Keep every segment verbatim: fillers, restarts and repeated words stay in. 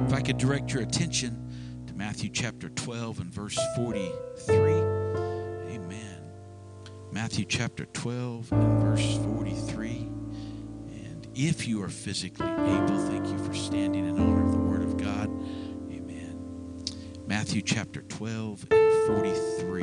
If I could direct your attention to Matthew chapter twelve and verse forty-three. Amen. Matthew chapter twelve and verse forty-three. And if you are physically able, thank you for standing in honor of the Word of God. Amen. Matthew chapter twelve and forty-three.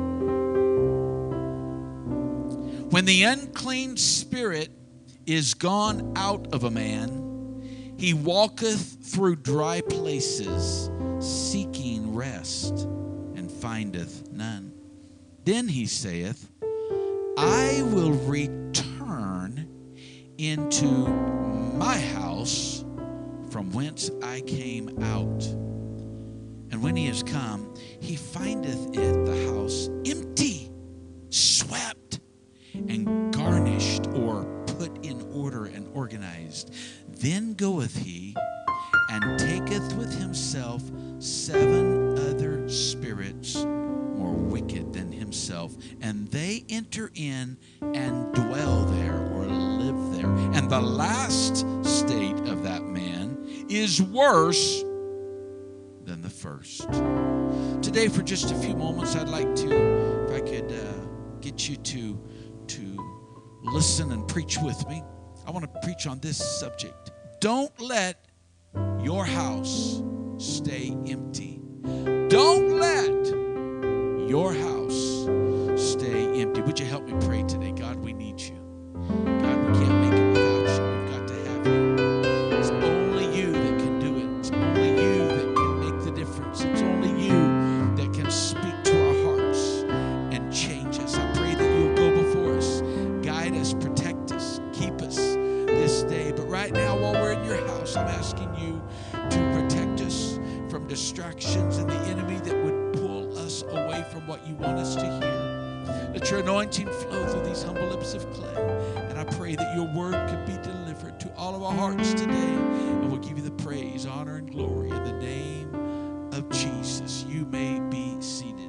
When the unclean spirit is gone out of a man, he walketh through dry places, seeking rest, and findeth none. Then he saith, I will return into my house from whence I came out. And when he is come, he findeth it the house empty, swept, and garnished, or put in order and organized. Then goeth he and taketh with himself seven other spirits more wicked than himself, and they enter in and dwell there, or live there. And the last state of that man is worse than the first. Today, for just a few moments, I'd like to, if I could uh, get you to to listen and preach with me. I want to preach on this subject. Don't let your house stay empty. Don't let your house stay empty. Would you help me pray today? God, we need you. God, we can't make it without you. We've got to have you. It's only you that can do it. It's only you that can make the difference. It's only you that can speak to our hearts and change us. I pray that you'll go before us, guide us, protect us, keep us this day. But right now, while we're in your house, I'm asking you to protect us from distractions and the enemy that would pull us away from what you want us to hear. Let your anointing flow through these humble lips of clay. And I pray that your word could be delivered to all of our hearts today. And we'll give you the praise, honor, and glory in the name of Jesus. You may be seated.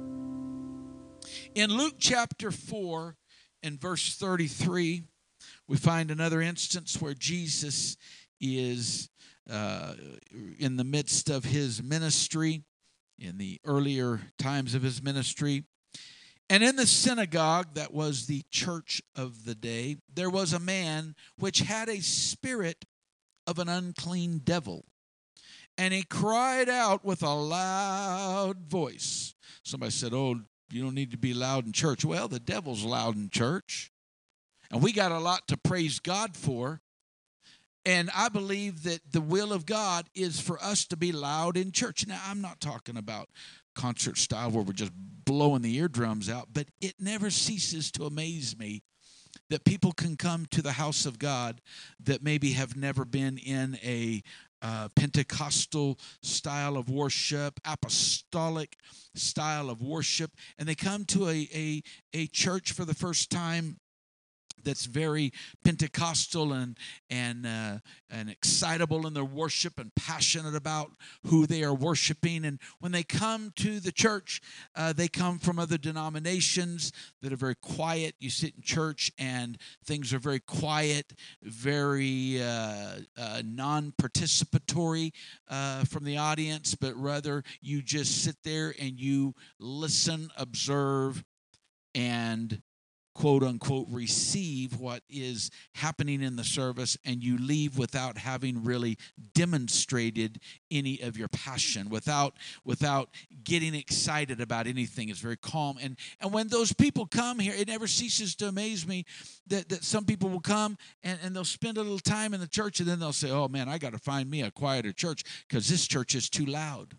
In Luke chapter four and verse thirty-three, we find another instance where Jesus is uh, in the midst of his ministry, in the earlier times of his ministry. And in the synagogue, that was the church of the day, there was a man which had a spirit of an unclean devil. And he cried out with a loud voice. Somebody said, oh, you don't need to be loud in church. Well, the devil's loud in church. And we got a lot to praise God for. And I believe that the will of God is for us to be loud in church. Now, I'm not talking about concert style where we're just blowing the eardrums out, but it never ceases to amaze me that people can come to the house of God that maybe have never been in a uh, Pentecostal style of worship, apostolic style of worship, and they come to a, a, a church for the first time that's very Pentecostal and and uh, and excitable in their worship and passionate about who they are worshiping. And when they come to the church, uh, they come from other denominations that are very quiet. You sit in church and things are very quiet, very uh, uh, non-participatory uh, from the audience, but rather you just sit there and you listen, observe, and quote unquote receive what is happening in the service, and you leave without having really demonstrated any of your passion, without without getting excited about anything. It's very calm. And and when those people come here, it never ceases to amaze me that, that some people will come and, and they'll spend a little time in the church, and then they'll say, oh man, I got to find me a quieter church because this church is too loud.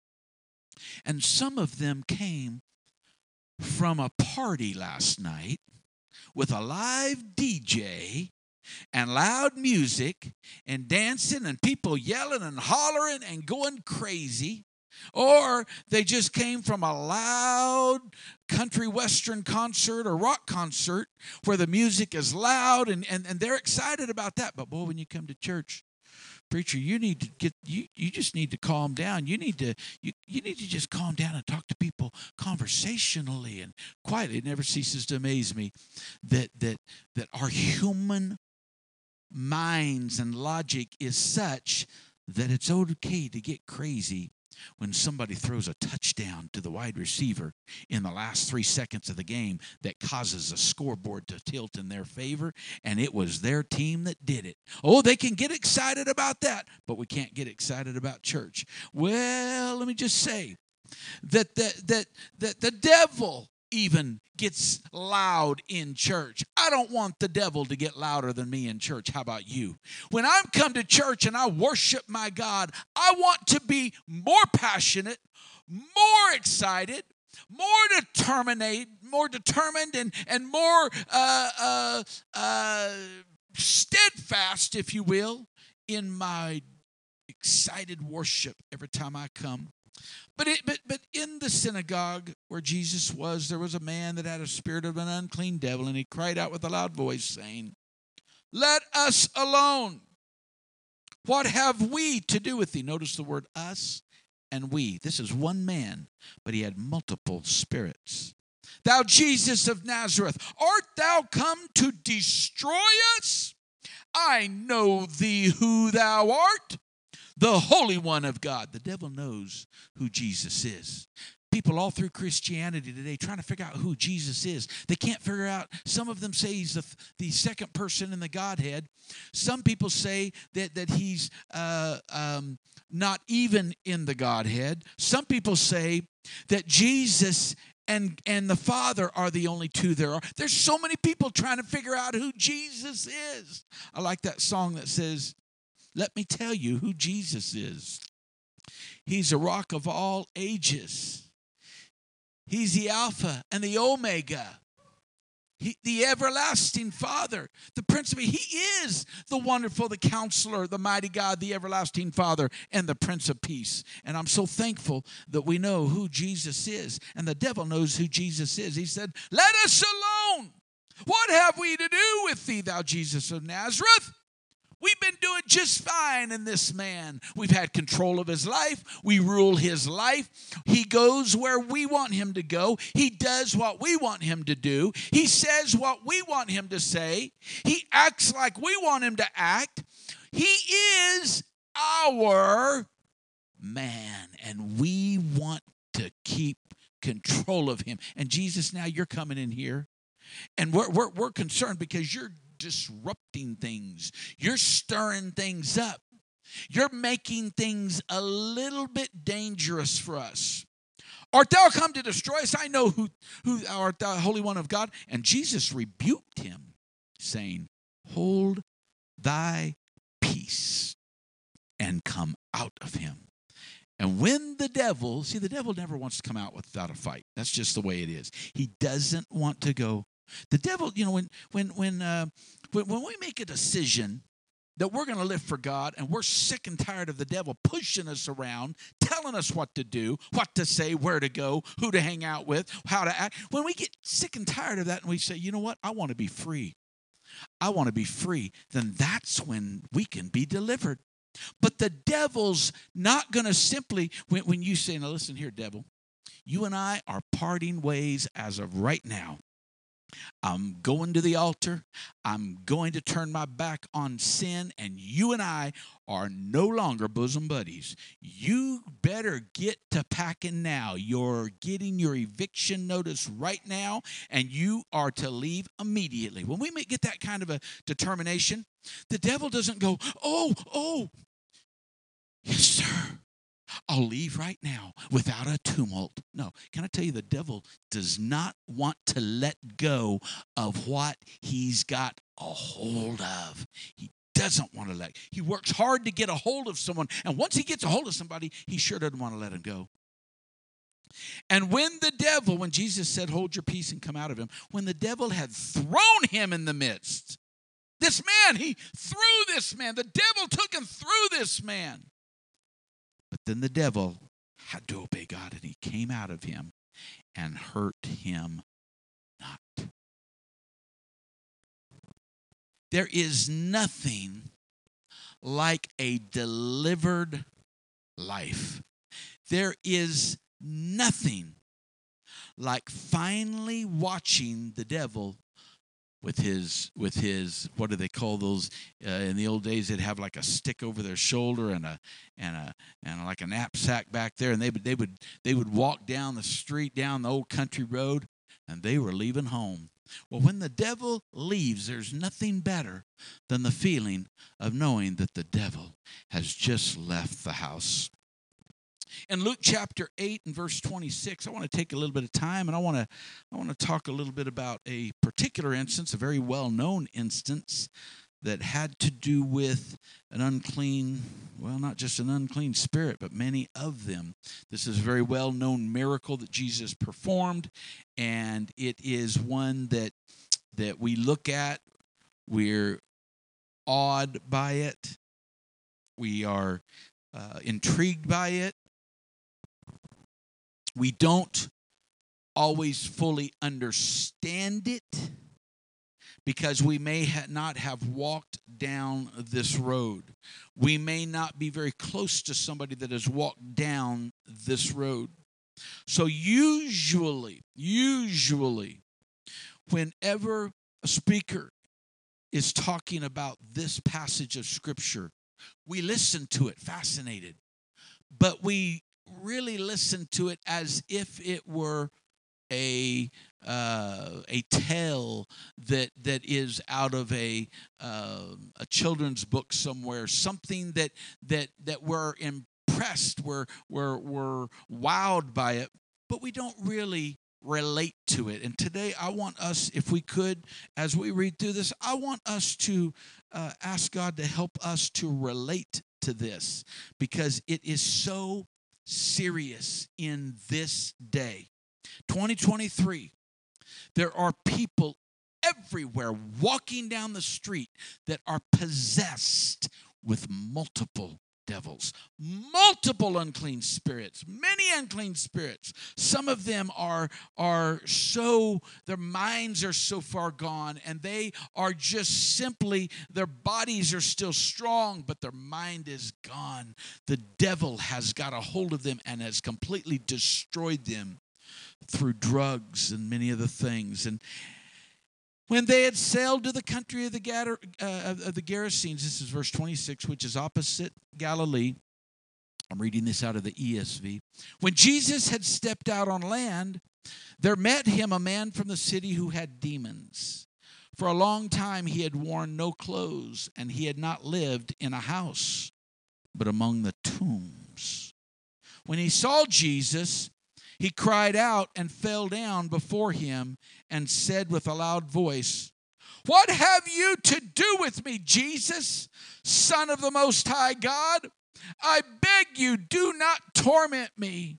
And some of them came from a party last night with a live D J and loud music and dancing and people yelling and hollering and going crazy. Or they just came from a loud country western concert or rock concert where the music is loud and, and, and they're excited about that. But boy, when you come to church, preacher, you need to get you you just need to calm down. You need to you, you need to just calm down and talk to people conversationally and quietly. It never ceases to amaze me that that that our human minds and logic is such that it's okay to get crazy when somebody throws a touchdown to the wide receiver in the last three seconds of the game that causes a scoreboard to tilt in their favor, and it was their team that did it. Oh, they can get excited about that, but we can't get excited about church. Well, let me just say that the, that, that the devil even gets loud in church. I don't want the devil to get louder than me in church. How about you? When I come to church and I worship my God, I want to be more passionate, more excited, more determined, more determined, and and more uh, uh, uh, steadfast, if you will, in my excited worship every time I come. But, it, but but in the synagogue where Jesus was, there was a man that had a spirit of an unclean devil, and he cried out with a loud voice, saying, "Let us alone. What have we to do with thee?" Notice the word us and we. This is one man, but he had multiple spirits. "Thou Jesus of Nazareth, art thou come to destroy us? I know thee who thou art, the Holy One of God." The devil knows who Jesus is. People all through Christianity today trying to figure out who Jesus is. They can't figure out. Some of them say he's the, the second person in the Godhead. Some people say that, that he's uh, um, not even in the Godhead. Some people say that Jesus and, and the Father are the only two there are. There's so many people trying to figure out who Jesus is. I like that song that says, "Let me tell you who Jesus is. He's a rock of all ages. He's the Alpha and the Omega. He, the everlasting Father, the Prince of Peace. He is the wonderful, the Counselor, the mighty God, the everlasting Father, and the Prince of Peace." And I'm so thankful that we know who Jesus is. And the devil knows who Jesus is. He said, "Let us alone. What have we to do with thee, thou Jesus of Nazareth? We've been doing just fine in this man. We've had control of his life. We rule his life. He goes where we want him to go. He does what we want him to do. He says what we want him to say. He acts like we want him to act. He is our man, and we want to keep control of him." And Jesus, now you're coming in here, and we're, we're, we're concerned because you're disrupting things. You're stirring things up. You're making things a little bit dangerous for us. "Art thou come to destroy us? I know who, who thou art, thou Holy One of God." And Jesus rebuked him, saying, "Hold thy peace and come out of him." And when the devil, see, the devil never wants to come out without a fight. That's just the way it is. He doesn't want to go. The devil, you know, when when when uh, when, when we make a decision that we're going to live for God, and we're sick and tired of the devil pushing us around, telling us what to do, what to say, where to go, who to hang out with, how to act. When we get sick and tired of that and we say, "You know what? I want to be free. I want to be free," then that's when we can be delivered. But the devil's not going to simply, when, when you say, "Now listen here, devil, you and I are parting ways as of right now. I'm going to the altar. I'm going to turn my back on sin, and you and I are no longer bosom buddies. You better get to packing now. You're getting your eviction notice right now, and you are to leave immediately." When we get that kind of a determination, the devil doesn't go, "Oh, oh, yes, sir, I'll leave right now without a tumult." No, can I tell you, the devil does not want to let go of what he's got a hold of. He doesn't want to let. He works hard to get a hold of someone, and once he gets a hold of somebody, he sure doesn't want to let him go. And when the devil, when Jesus said, "Hold your peace and come out of him," when the devil had thrown him in the midst, this man, he threw this man. The devil took and threw this man. But then the devil had to obey God, and he came out of him and hurt him not. There is nothing like a delivered life. There is nothing like finally watching the devil with his with his what do they call those? Uh, in the old days, they'd have like a stick over their shoulder and a and a and like a knapsack back there, and they would they would they would walk down the street, down the old country road, and they were leaving home. Well, when the devil leaves, there's nothing better than the feeling of knowing that the devil has just left the house. In Luke chapter eight and verse twenty-six, I want to take a little bit of time, and I want to I want to talk a little bit about a particular instance, a very well-known instance that had to do with an unclean, well, not just an unclean spirit, but many of them. This is a very well-known miracle that Jesus performed, and it is one that that we look at, we're awed by it, we are uh, intrigued by it. We don't always fully understand it because we may ha- not have walked down this road. We may not be very close to somebody that has walked down this road. So usually, usually, whenever a speaker is talking about this passage of Scripture, we listen to it fascinated, but we really listen to it as if it were a uh, a tale that that is out of a uh, a children's book somewhere, something that that that we're impressed, we're we're we're wowed by it, but we don't really relate to it. And today, I want us, if we could, as we read through this, I want us to uh, ask God to help us to relate to this, because it is so serious in this day. twenty twenty-three, there are people everywhere walking down the street that are possessed with multiple devils, multiple unclean spirits, many unclean spirits. Some of them are, are so, their minds are so far gone, and they are just simply, their bodies are still strong, but their mind is gone. The devil has got a hold of them and has completely destroyed them through drugs and many other things. And when they had sailed to the country of the, Gadar, uh, of the Gerasenes, this is verse twenty-six, which is opposite Galilee. I'm reading this out of the E S V. When Jesus had stepped out on land, there met him a man from the city who had demons. For a long time he had worn no clothes, and he had not lived in a house, but among the tombs. When he saw Jesus, he cried out and fell down before him and said with a loud voice, "What have you to do with me, Jesus, Son of the Most High God? I beg you, do not torment me."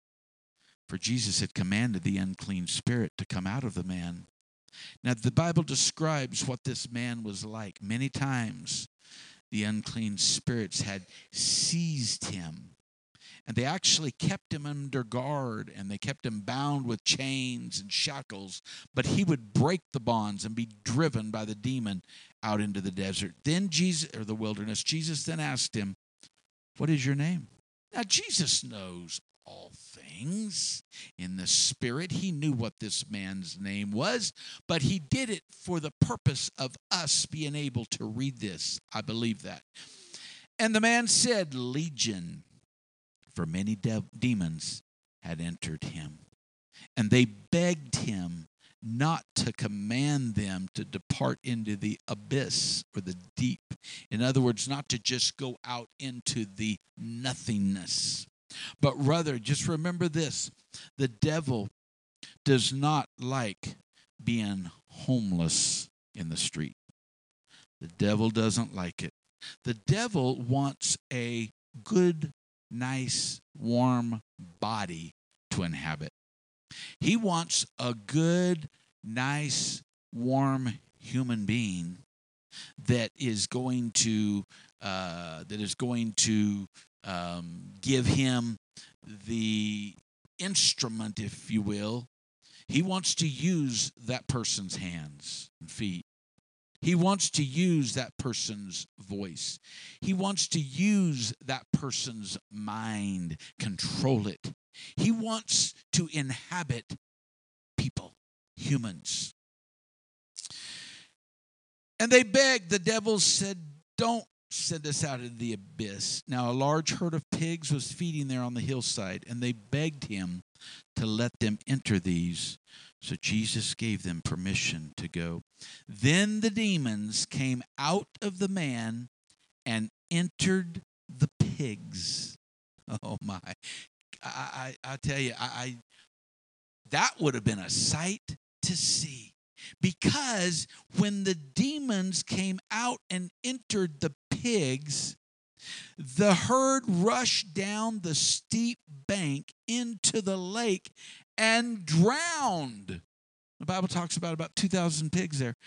For Jesus had commanded the unclean spirit to come out of the man. Now, the Bible describes what this man was like. Many times, the unclean spirits had seized him. And they actually kept him under guard, and they kept him bound with chains and shackles. But he would break the bonds and be driven by the demon out into the desert. Then Jesus, or the wilderness, Jesus then asked him, "What is your name?" Now, Jesus knows all things in the spirit. He knew what this man's name was, but he did it for the purpose of us being able to read this. I believe that. And the man said, "Legion," for many de- demons had entered him. And they begged him not to command them to depart into the abyss or the deep. In other words, not to just go out into the nothingness. But rather, just remember this, the devil does not like being homeless in the street. The devil doesn't like it. The devil wants a good, nice, warm body to inhabit. He wants a good, nice, warm human being that is going to uh, that is going to um, give him the instrument, if you will. He wants to use that person's hands and feet. He wants to use that person's voice. He wants to use that person's mind, control it. He wants to inhabit people, humans. And they begged. The devils said, don't send us out into the abyss. Now a large herd of pigs was feeding there on the hillside, and they begged him to let them enter these. So Jesus gave them permission to go. Then the demons came out of the man and entered the pigs. Oh my. I, I, I tell you, I, I that would have been a sight to see. Because when the demons came out and entered the pigs, the herd rushed down the steep bank into the lake and drowned. The Bible talks about about two thousand pigs there.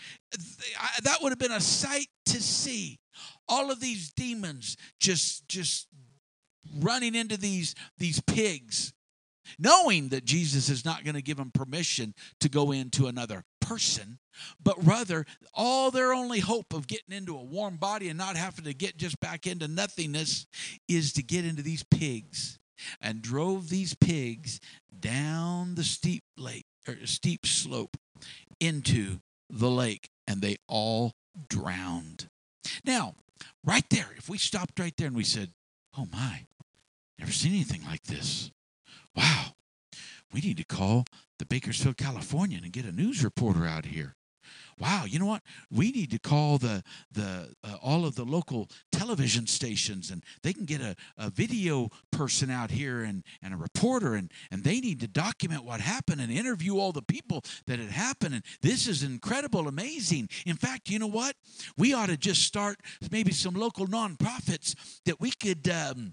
That would have been a sight to see. All of these demons just, just running into these, these pigs, knowing that Jesus is not going to give them permission to go into another person, but rather all their only hope of getting into a warm body and not having to get just back into nothingness is to get into these pigs, and drove these pigs down the steep lake or steep slope into the lake, and they all drowned. Now, right there, if we stopped right there and we said, oh my, never seen anything like this. Wow, we need to call the Bakersfield Californian and get a news reporter out here. Wow, you know what? We need to call the the uh, all of the local television stations, and they can get a, a video person out here and, and a reporter, and, and they need to document what happened and interview all the people that had happened. And this is incredible, amazing. In fact, you know what? We ought to just start maybe some local nonprofits that we could um,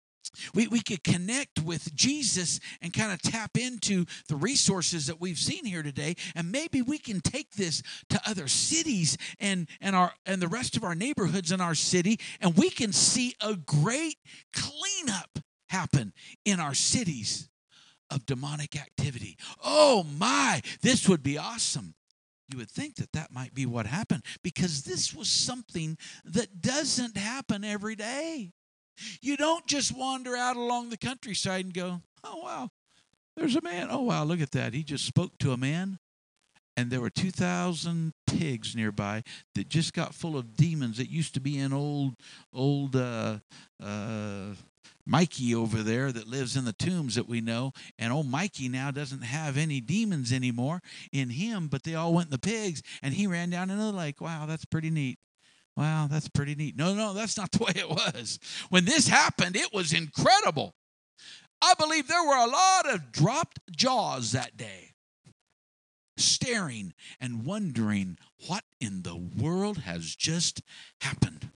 We, we could connect with Jesus and kind of tap into the resources that we've seen here today, and maybe we can take this to other cities and, and, our, and the rest of our neighborhoods in our city, and we can see a great cleanup happen in our cities of demonic activity. Oh my, this would be awesome. You would think that that might be what happened, because this was something that doesn't happen every day. You don't just wander out along the countryside and go, oh, wow, there's a man. Oh, wow, look at that. He just spoke to a man, and there were two thousand pigs nearby that just got full of demons that used to be in old, old uh, uh, Mikey over there that lives in the tombs that we know. And old Mikey now doesn't have any demons anymore in him, but they all went in the pigs, and he ran down into the lake. Wow, that's pretty neat. Wow, that's pretty neat. No, no, that's not the way it was. When this happened, it was incredible. I believe there were a lot of dropped jaws that day, staring and wondering what in the world has just happened.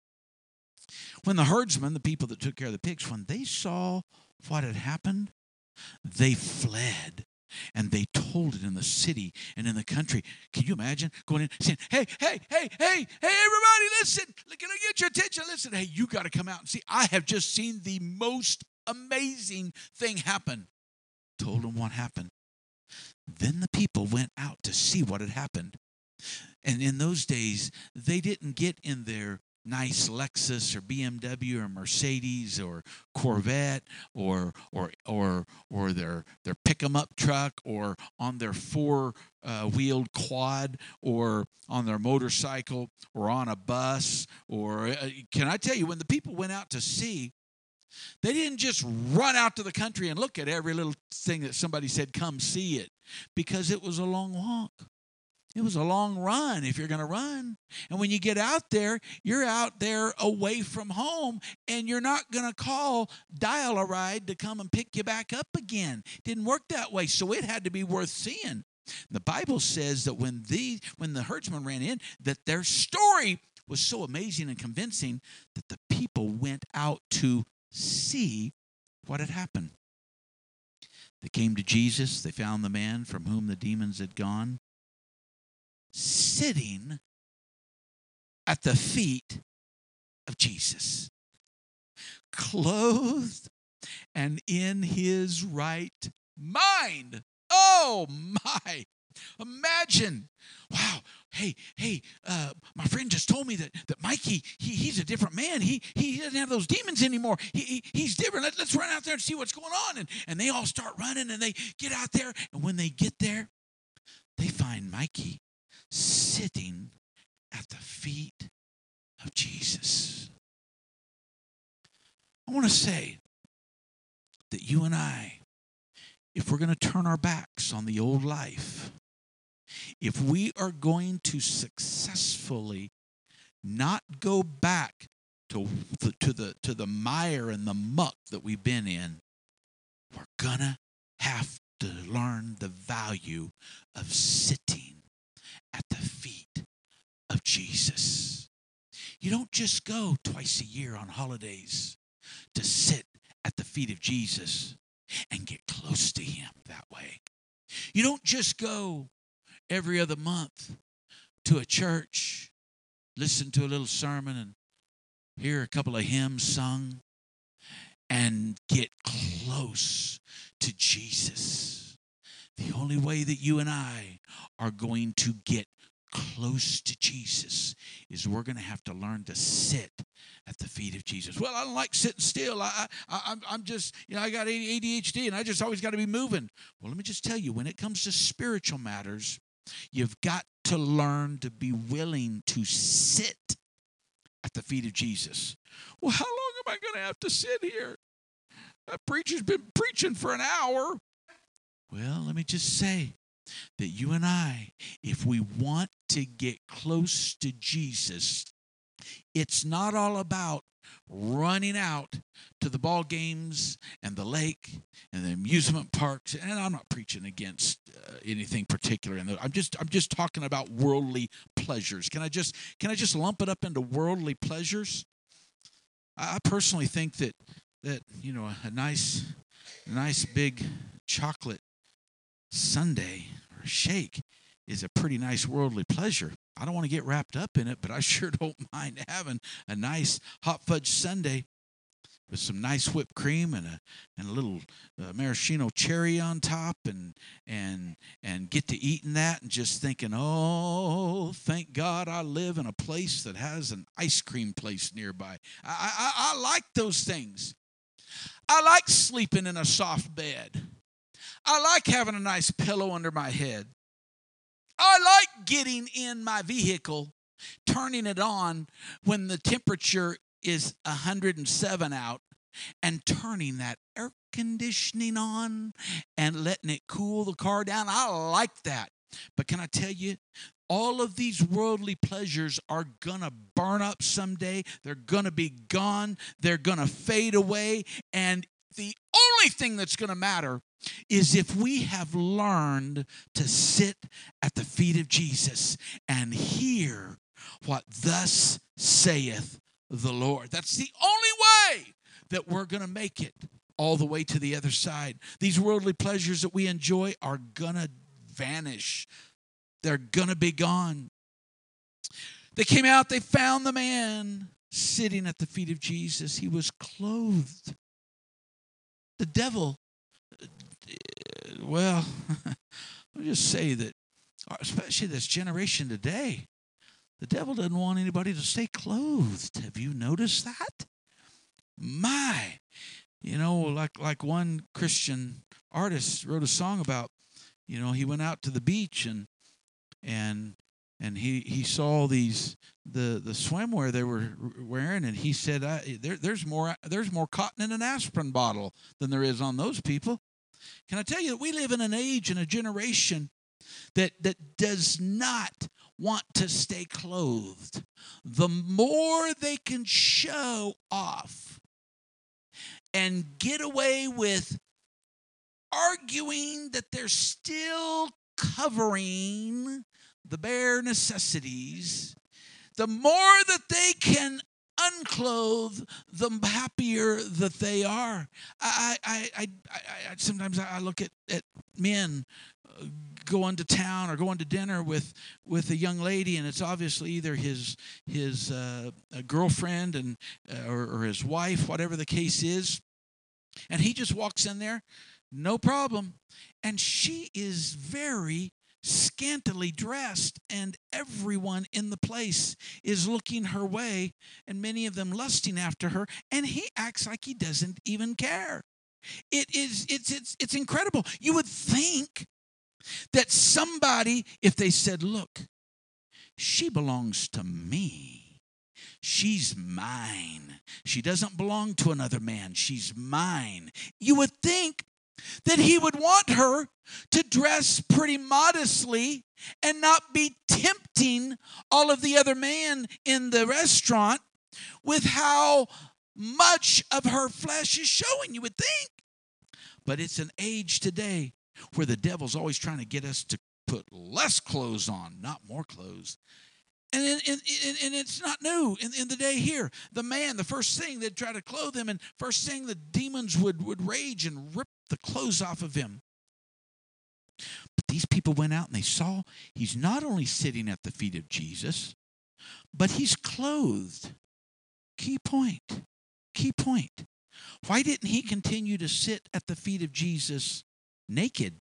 When the herdsmen, the people that took care of the pigs, when they saw what had happened, they fled. And they told it in the city and in the country. Can you imagine going in saying, hey, hey, hey, hey, hey, everybody, listen. Can I get your attention? Listen, hey, you got to come out and see. I have just seen the most amazing thing happen. Told them what happened. Then the people went out to see what had happened. And in those days, they didn't get in their nice Lexus or B M W or Mercedes or Corvette or or or or their their pick 'em up truck or on their four uh, wheeled quad or on their motorcycle or on a bus. Or uh, can I tell you, when the people went out to see, they didn't just run out to the country and look at every little thing that somebody said, come see it, because it was a long walk. It was a long run if you're going to run. And when you get out there, you're out there away from home, and you're not going to call, dial a ride to come and pick you back up again. It didn't work that way, so it had to be worth seeing. The Bible says that when the, when the herdsmen ran in, that their story was so amazing and convincing that the people went out to see what had happened. They came to Jesus. They found the man from whom the demons had gone, sitting at the feet of Jesus, clothed and in his right mind. Oh my, imagine. Wow, hey, hey, uh, my friend just told me that, that Mikey, he, he's a different man. He, he doesn't have those demons anymore. He, he, he's different. Let, let's run out there and see what's going on. And, and they all start running, and they get out there. And when they get there, they find Mikey sitting at the feet of Jesus. I want to say that you and I, if we're going to turn our backs on the old life, if we are going to successfully not go back to the, to the to the mire and the muck that we've been in, we're gonna have to learn the value of sitting at the feet of Jesus. You don't just go twice a year on holidays to sit at the feet of Jesus and get close to him that way. You don't just go every other month to a church, listen to a little sermon and hear a couple of hymns sung and get close to Jesus. The only way that you and I are going to get close to Jesus is we're going to have to learn to sit at the feet of Jesus. Well, I don't like sitting still. I, I, I'm, I'm just, you know, I got A D H D and I just always got to be moving. Well, let me just tell you, when it comes to spiritual matters, you've got to learn to be willing to sit at the feet of Jesus. Well, how long am I going to have to sit here? That preacher's been preaching for an hour. Well, let me just say that you and I, if we want to get close to Jesus, it's not all about running out to the ball games and the lake and the amusement parks. And I'm not preaching against uh, anything particular. In the, I'm just I'm just talking about worldly pleasures. Can I just can I just lump it up into worldly pleasures? I personally think that that you know a nice a nice big chocolate sundae or shake is a pretty nice worldly pleasure. I don't want to get wrapped up in it, but I sure don't mind having a nice hot fudge sundae with some nice whipped cream and a and a little uh, maraschino cherry on top, and and and get to eating that and just thinking, oh, thank God I live in a place that has an ice cream place nearby. I I, I like those things. I like sleeping in a soft bed. I like having a nice pillow under my head. I like getting in my vehicle, turning it on when the temperature is one hundred seven out, and turning that air conditioning on and letting it cool the car down. I like that. But can I tell you, all of these worldly pleasures are going to burn up someday. They're going to be gone. They're going to fade away. And the only thing that's going to matter is if we have learned to sit at the feet of Jesus and hear what thus saith the Lord. That's the only way that we're going to make it all the way to the other side. These worldly pleasures that we enjoy are going to vanish. They're going to be gone. They came out, they found the man sitting at the feet of Jesus. He was clothed. The devil, well, let me just say that, especially this generation today, the devil doesn't want anybody to stay clothed. Have you noticed that? My, you know, like like one Christian artist wrote a song about, you know, he went out to the beach and and and he he saw these the the swimwear they were wearing, and he said, I, there, there's more there's more cotton in an aspirin bottle than there is on those people. Can I tell you that we live in an age and a generation that that does not want to stay clothed. The more they can show off and get away with arguing that they're still covering the bare necessities, the more that they can unclothe, the happier that they are. I, I, I, I, I sometimes I look at, at men going to town or going to dinner with, with a young lady, and it's obviously either his his uh, girlfriend and uh, or, or his wife, whatever the case is, and he just walks in there, no problem, and she is very scantily dressed, and everyone in the place is looking her way, and many of them lusting after her, and he acts like he doesn't even care. It is it's it's it's incredible. You would think that somebody, if they said, look, she belongs to me. She's mine. She doesn't belong to another man. She's mine. You would think that he would want her to dress pretty modestly and not be tempting all of the other men in the restaurant with how much of her flesh is showing, you would think. But it's an age today where the devil's always trying to get us to put less clothes on, not more clothes. And, and, and, and it's not new in, in the day here. The man, the first thing they'd try to clothe him, and first thing the demons would, would rage and rip the clothes off of him. But these people went out and they saw he's not only sitting at the feet of Jesus, but he's clothed. Key point. Key point. Why didn't he continue to sit at the feet of Jesus naked?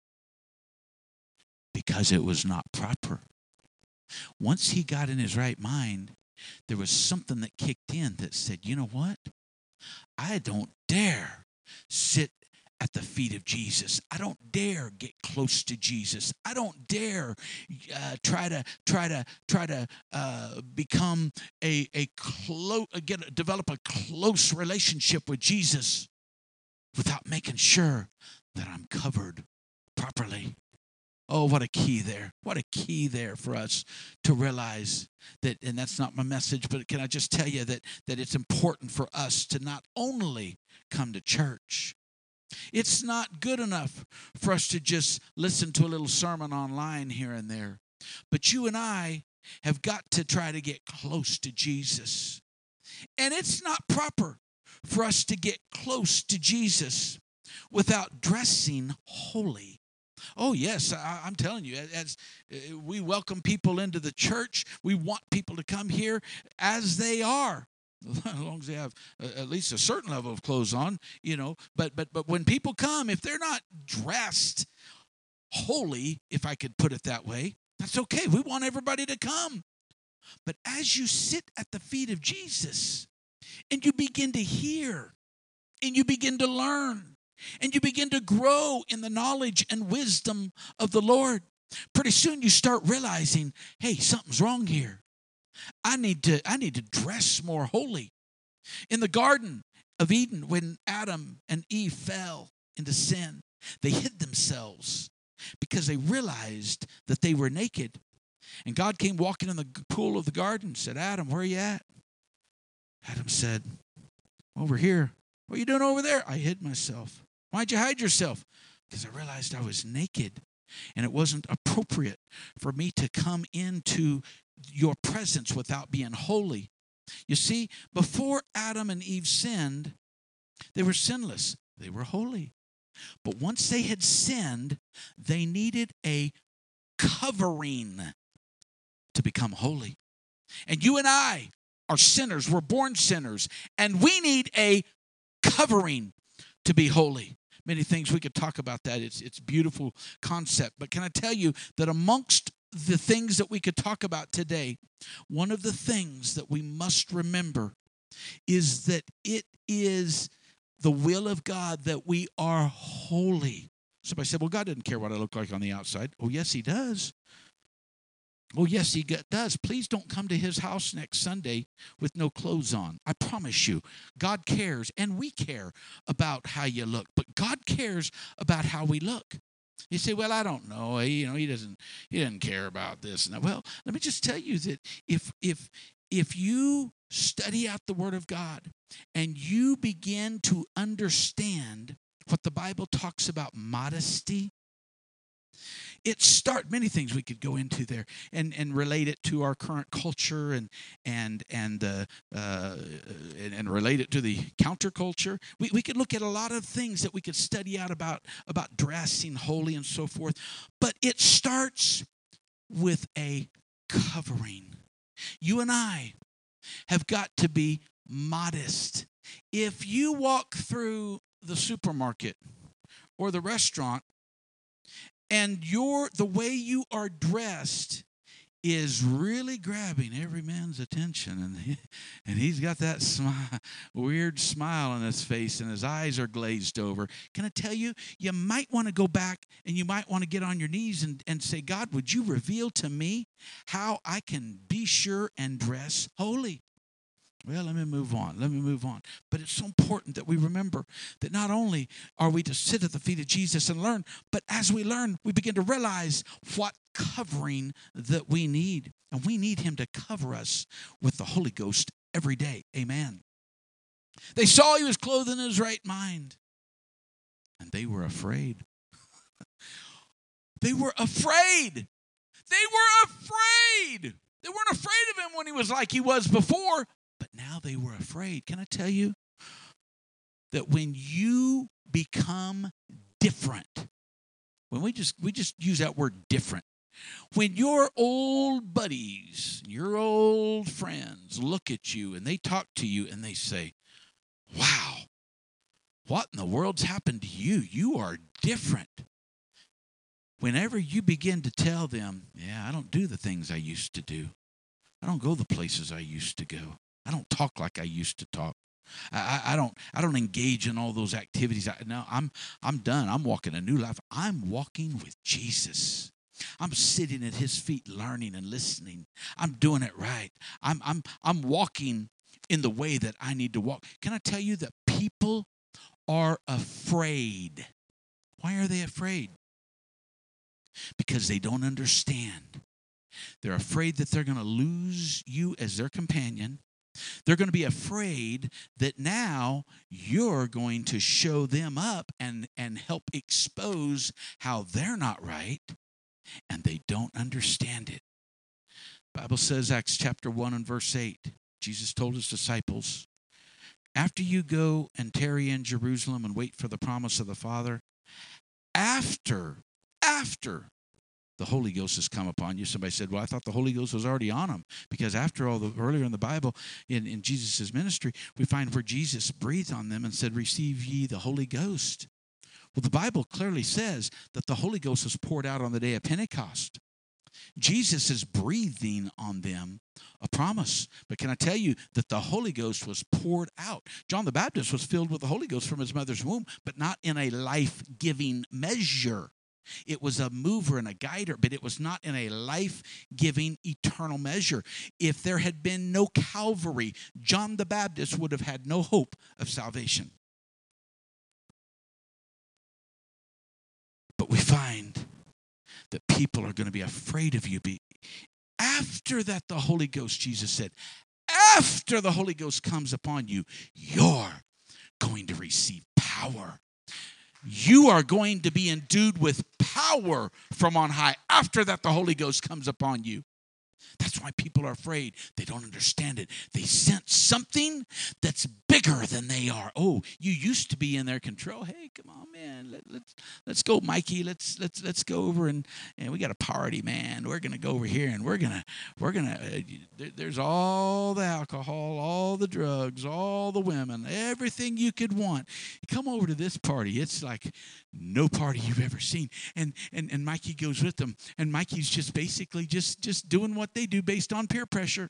Because it was not proper. Once he got in his right mind, there was something that kicked in that said, you know what? I don't dare sit at the feet of Jesus. I don't dare get close to Jesus. I don't dare uh, try to try to try to uh, become a a close get develop a close relationship with Jesus without making sure that I'm covered properly. Oh, what a key there. What a key there for us to realize that, and that's not my message, but can I just tell you that, that it's important for us to not only come to church. It's not good enough for us to just listen to a little sermon online here and there. But you and I have got to try to get close to Jesus. And it's not proper for us to get close to Jesus without dressing holy. Oh, yes, I, I'm telling you, as uh, we welcome people into the church, we want people to come here as they are, as long as they have uh, at least a certain level of clothes on, you know. But but but when people come, if they're not dressed holy, if I could put it that way, that's okay. We want everybody to come. But as you sit at the feet of Jesus and you begin to hear and you begin to learn, and you begin to grow in the knowledge and wisdom of the Lord, pretty soon you start realizing, hey, something's wrong here. I need to, I need to dress more holy. In the Garden of Eden, when Adam and Eve fell into sin, they hid themselves because they realized that they were naked. And God came walking in the pool of the garden and said, Adam, where are you at? Adam said, over here. What are you doing over there? I hid myself. Why'd you hide yourself? Because I realized I was naked, and it wasn't appropriate for me to come into your presence without being holy. You see, before Adam and Eve sinned, they were sinless. They were holy. But once they had sinned, they needed a covering to become holy. And you and I are sinners. We're born sinners, and we need a covering to be holy. Many things we could talk about that. It's it's a beautiful concept. But can I tell you that amongst the things that we could talk about today, one of the things that we must remember is that it is the will of God that we are holy. Somebody said, well, God doesn't care what I look like on the outside. Oh, yes, he does. Oh, yes, he does. Please don't come to his house next Sunday with no clothes on. I promise you, God cares, and we care about how you look. But God cares about how we look. You say, well, I don't know. You know, he doesn't he doesn't care about this and that. Well, let me just tell you that if if if you study out the Word of God and you begin to understand what the Bible talks about modesty, it start many things we could go into there and, and relate it to our current culture and and and uh, uh, and, and relate it to the counterculture. We we could look at a lot of things that we could study out about about dressing holy and so forth. But it starts with a covering. You and I have got to be modest. If you walk through the supermarket or the restaurant, and your the way you are dressed is really grabbing every man's attention. And, he, and he's got that smile, weird smile on his face, and his eyes are glazed over. Can I tell you, you might want to go back and you might want to get on your knees and, and say, God, would you reveal to me how I can be sure and dress holy? Well, let me move on. Let me move on. But it's so important that we remember that not only are we to sit at the feet of Jesus and learn, but as we learn, we begin to realize what covering that we need. And we need him to cover us with the Holy Ghost every day. Amen. They saw he was clothed in his right mind, and they were afraid. They were afraid. They were afraid. They weren't afraid of him when he was like he was before. But now they were afraid. Can I tell you that when you become different, when we just we just use that word different, when your old buddies, your old friends look at you and they talk to you and they say, wow, what in the world's happened to you? You are different. Whenever you begin to tell them, yeah, I don't do the things I used to do. I don't go the places I used to go. I don't talk like I used to talk. I, I, I don't I don't engage in all those activities. I, no, I'm I'm done. I'm walking a new life. I'm walking with Jesus. I'm sitting at his feet, learning and listening. I'm doing it right. I'm I'm I'm walking in the way that I need to walk. Can I tell you that people are afraid? Why are they afraid? Because they don't understand. They're afraid that they're going to lose you as their companion. They're going to be afraid that now you're going to show them up and, and help expose how they're not right, and they don't understand it. The Bible says, Acts chapter one and verse eight, Jesus told his disciples, after you go and tarry in Jerusalem and wait for the promise of the Father, after, after the Holy Ghost has come upon you. Somebody said, well, I thought the Holy Ghost was already on him. Because after all, the, earlier in the Bible, in, in Jesus' ministry, we find where Jesus breathed on them and said, receive ye the Holy Ghost. Well, the Bible clearly says that the Holy Ghost was poured out on the day of Pentecost. Jesus is breathing on them a promise. But can I tell you that the Holy Ghost was poured out? John the Baptist was filled with the Holy Ghost from his mother's womb, but not in a life-giving measure. It was a mover and a guider, but it was not in a life-giving, eternal measure. If there had been no Calvary, John the Baptist would have had no hope of salvation. But we find that people are going to be afraid of you. After that, the Holy Ghost, Jesus said, after the Holy Ghost comes upon you, you're going to receive power. You are going to be endued with power from on high. After that, the Holy Ghost comes upon you. That's why people are afraid. They don't understand it. They sense something that's bigger than they are. Oh, you used to be in their control. Hey, come on, man. Let, let's let's go, Mikey. Let's let's let's go over and, and we got a party, man. We're gonna go over here and we're gonna we're gonna. Uh, there, there's all the alcohol, all the drugs, all the women, everything you could want. Come over to this party. It's like no party you've ever seen. And and and Mikey goes with them. And Mikey's just basically just just doing what they do based on peer pressure.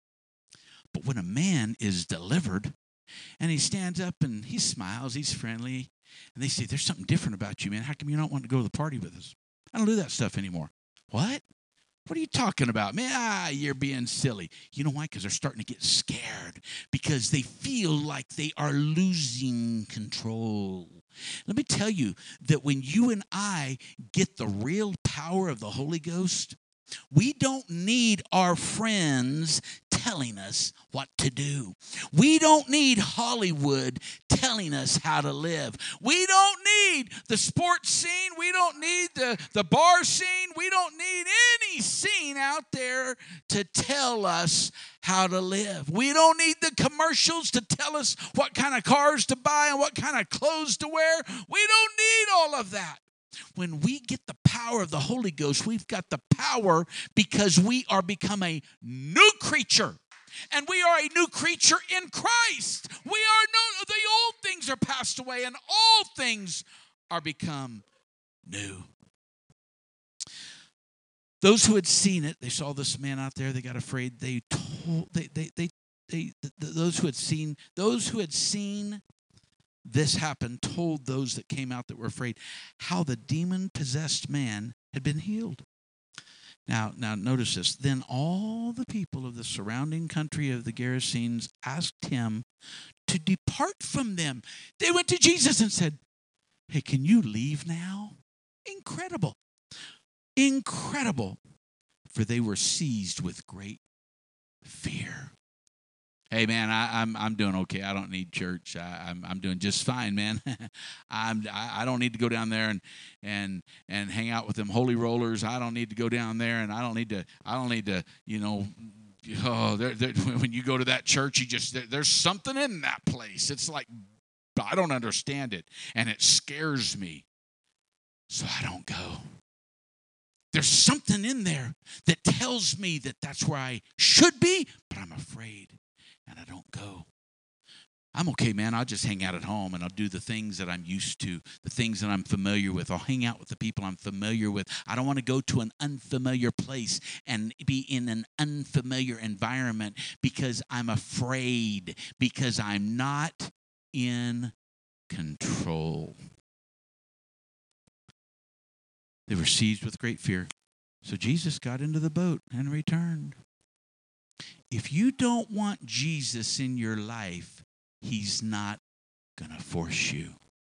But when a man is delivered and he stands up and he smiles, he's friendly, and they say, there's something different about you, man. How come you don't want to go to the party with us? I don't do that stuff anymore. What? What are you talking about? Man, ah, you're being silly. You know why? Because they're starting to get scared because they feel like they are losing control. Let me tell you that when you and I get the real power of the Holy Ghost, we don't need our friends telling us what to do. We don't need Hollywood telling us how to live. We don't need the sports scene. We don't need the, the bar scene. We don't need any scene out there to tell us how to live. We don't need the commercials to tell us what kind of cars to buy and what kind of clothes to wear. We don't need all of that. When we get the power of the Holy Ghost, we've got the power because we are become a new creature. And we are a new creature in Christ. We are no, the old things are passed away and all things are become new. Those who had seen it, they saw this man out there, they got afraid. They told they they they, they th- th- those who had seen those who had seen this happen told those that came out that were afraid how the demon-possessed man had been healed. Now, now notice this. Then all the people of the surrounding country of the Gerasenes asked him to depart from them. They went to Jesus and said, "Hey, can you leave now?" Incredible. Incredible. For they were seized with great fear. Hey, man, I, I'm I'm doing okay. I don't need church. I, I'm I'm doing just fine, man. I'm I, I don't need to go down there and and and hang out with them holy rollers. I don't need to go down there, and I don't need to I don't need to you know. Oh, they're, they're, when you go to that church, you just there, there's something in that place. It's like I don't understand it, and it scares me, so I don't go. There's something in there that tells me that that's where I should be, but I'm afraid. And I don't go. I'm okay, man. I'll just hang out at home and I'll do the things that I'm used to, the things that I'm familiar with. I'll hang out with the people I'm familiar with. I don't want to go to an unfamiliar place and be in an unfamiliar environment because I'm afraid, because I'm not in control. They were seized with great fear. So Jesus got into the boat and returned. If you don't want Jesus in your life, he's not going to force you.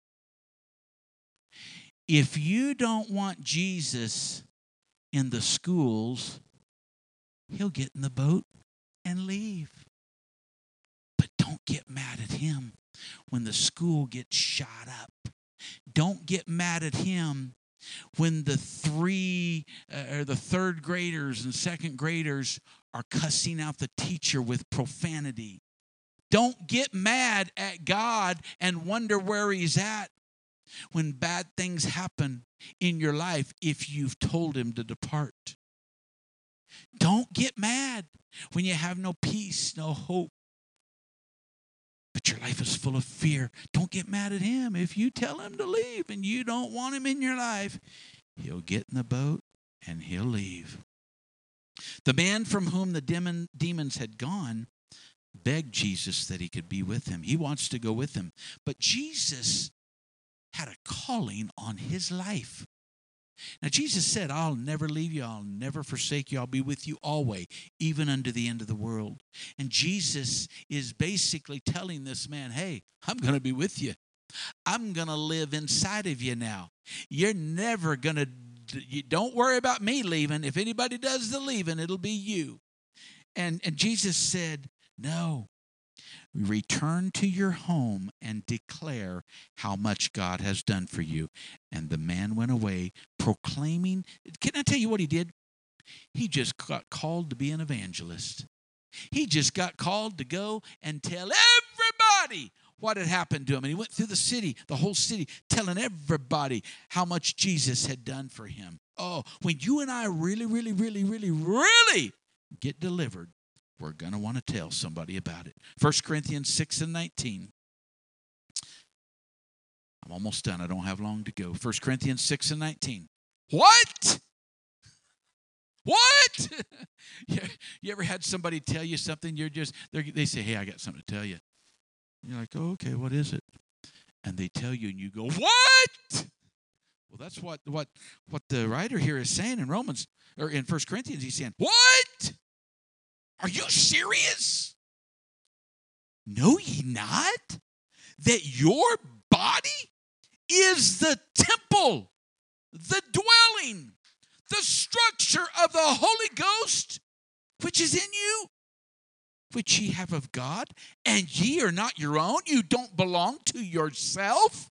If you don't want Jesus in the schools, he'll get in the boat and leave. But don't get mad at him when the school gets shot up. Don't get mad at him when the three uh, or the third graders and second graders are cussing out the teacher with profanity. Don't get mad at God and wonder where he's at when bad things happen in your life if you've told him to depart. Don't get mad when you have no peace, no hope, but your life is full of fear. Don't get mad at him. If you tell him to leave and you don't want him in your life, he'll get in the boat and he'll leave. The man from whom the demon, demons had gone begged Jesus that he could be with him. He wants to go with him. But Jesus had a calling on his life. Now, Jesus said, I'll never leave you. I'll never forsake you. I'll be with you always, even unto the end of the world. And Jesus is basically telling this man, hey, I'm going to be with you. I'm going to live inside of you now. You're never going to, you don't worry about me leaving. If anybody does the leaving, it'll be you. And, and Jesus said, no. Return to your home and declare how much God has done for you. And the man went away proclaiming. Can I tell you what he did? He just got called to be an evangelist. He just got called to go and tell everybody what had happened to him. And he went through the city, the whole city, telling everybody how much Jesus had done for him. Oh, when you and I really, really, really, really, really get delivered, we're going to want to tell somebody about it. First Corinthians six and nineteen. I'm almost done. I don't have long to go. First Corinthians six and nineteen. What? What? You ever had somebody tell you something? You're just, they say, hey, I got something to tell you. And you're like, oh, okay, what is it? And they tell you and you go, what? Well, that's what, what, what the writer here is saying in Romans, or in First Corinthians. He's saying, what? Are you serious? Know ye not that your body is the temple, the dwelling, the structure of the Holy Ghost, which is in you, which ye have of God, and ye are not your own? You don't belong to yourself?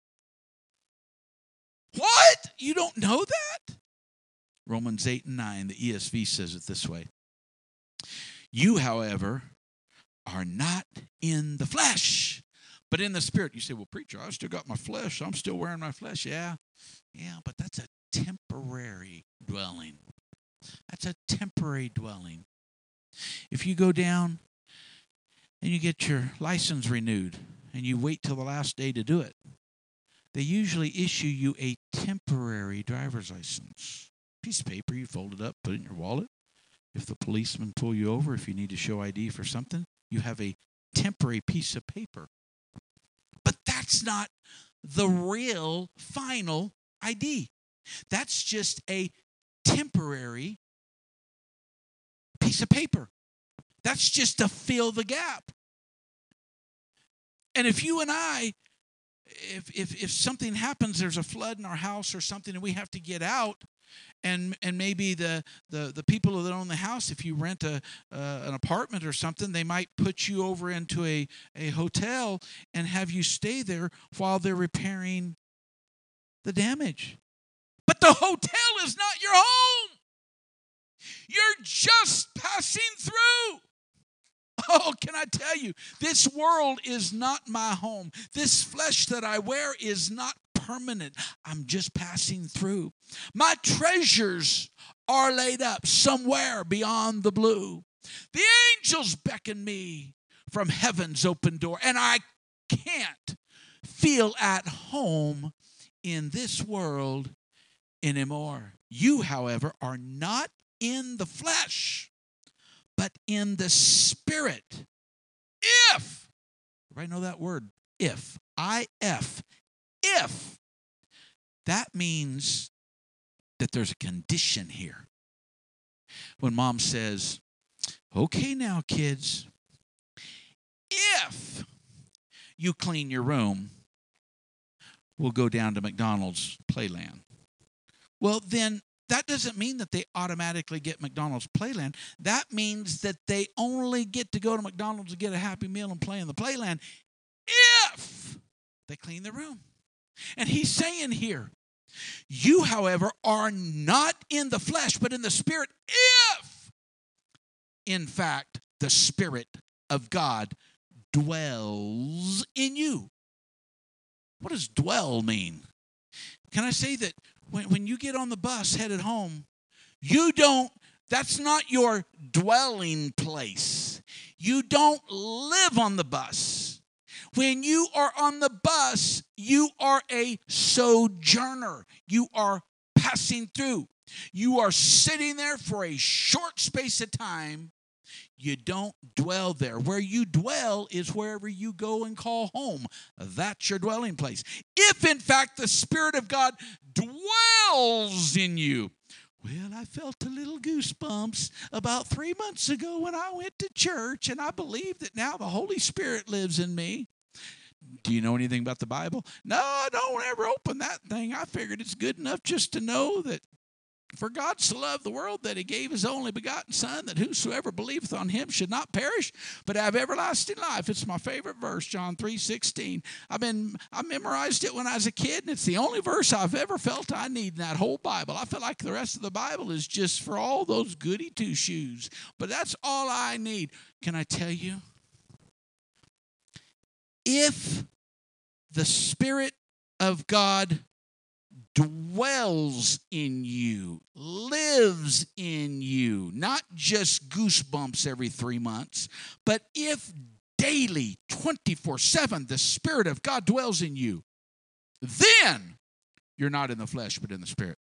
What? You don't know that? Romans eight and nine, the E S V says it this way. You, however, are not in the flesh, but in the Spirit. You say, well, preacher, I still got my flesh. I'm still wearing my flesh. Yeah, yeah, but that's a temporary dwelling. That's a temporary dwelling. If you go down and you get your license renewed and you wait till the last day to do it, they usually issue you a temporary driver's license Piece of paper, you fold it up, put it in your wallet. If the policemen pull you over, if you need to show I D for something, you have a temporary piece of paper. But that's not the real final I D. That's just a temporary piece of paper. That's just to fill the gap. And if you and I, if if if something happens, there's a flood in our house or something, and we have to get out, and and maybe the the the people that own the house, if you rent a uh, an apartment or something, they might put you over into a a hotel and have you stay there while they're repairing the damage. But the hotel is not your home. You're just passing through. Oh, can I tell you, this world is not my home. This flesh that I wear is not permanent. I'm just passing through. My treasures are laid up somewhere beyond the blue. The angels beckon me from heaven's open door, and I can't feel at home in this world anymore. You, however, are not in the flesh, but in the Spirit. If, everybody know that word, if, I F, if, that means that there's a condition here. When mom says, okay now, kids, if you clean your room, we'll go down to McDonald's Playland. Well, then that doesn't mean that they automatically get McDonald's Playland. That means that they only get to go to McDonald's and get a Happy Meal and play in the Playland if they clean the room. And he's saying here, you, however, are not in the flesh, but in the Spirit, if, in fact, the Spirit of God dwells in you. What does dwell mean? Can I say that when, when you get on the bus headed home, you don't, that's not your dwelling place. You don't live on the bus. When you are on the bus, you are a sojourner. You are passing through. You are sitting there for a short space of time. You don't dwell there. Where you dwell is wherever you go and call home. That's your dwelling place. If, in fact, the Spirit of God dwells in you. Well, I felt a little goosebumps about three months ago when I went to church, and I believe that now the Holy Spirit lives in me. Do you know anything about the Bible? No, don't ever open that thing. I figured it's good enough just to know that for God so loved the world that he gave his only begotten Son, that whosoever believeth on him should not perish, but have everlasting life. It's my favorite verse, John three sixteen. I've been, I memorized it when I was a kid, and it's the only verse I've ever felt I need in that whole Bible. I feel like the rest of the Bible is just for all those goody two-shoes, but that's all I need. Can I tell you? If the Spirit of God dwells in you, lives in you, not just goosebumps every three months, but if daily, twenty-four seven, the Spirit of God dwells in you, then you're not in the flesh, but in the Spirit.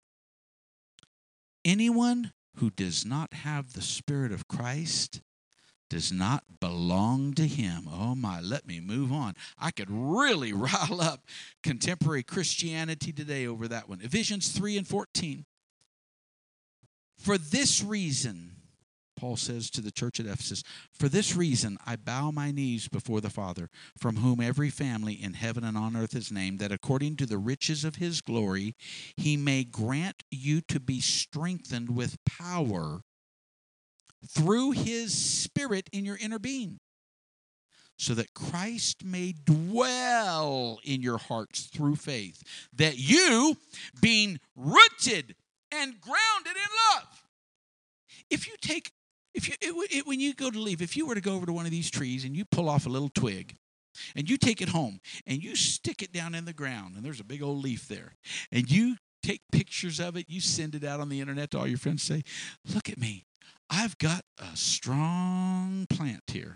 Anyone who does not have the Spirit of Christ does not belong to him. Oh my, let me move on. I could really rile up contemporary Christianity today over that one. Ephesians three and fourteen. For this reason, Paul says to the church at Ephesus, for this reason I bow my knees before the Father, from whom every family in heaven and on earth is named, that according to the riches of his glory, he may grant you to be strengthened with power through his Spirit in your inner being, so that Christ may dwell in your hearts through faith, that you, being rooted and grounded in love. If you take, if you, it, it, when you go to leave, if you were to go over to one of these trees and you pull off a little twig, and you take it home, and you stick it down in the ground, and there's a big old leaf there, and you take pictures of it, you send it out on the internet to all your friends, say, look at me. I've got a strong plant here.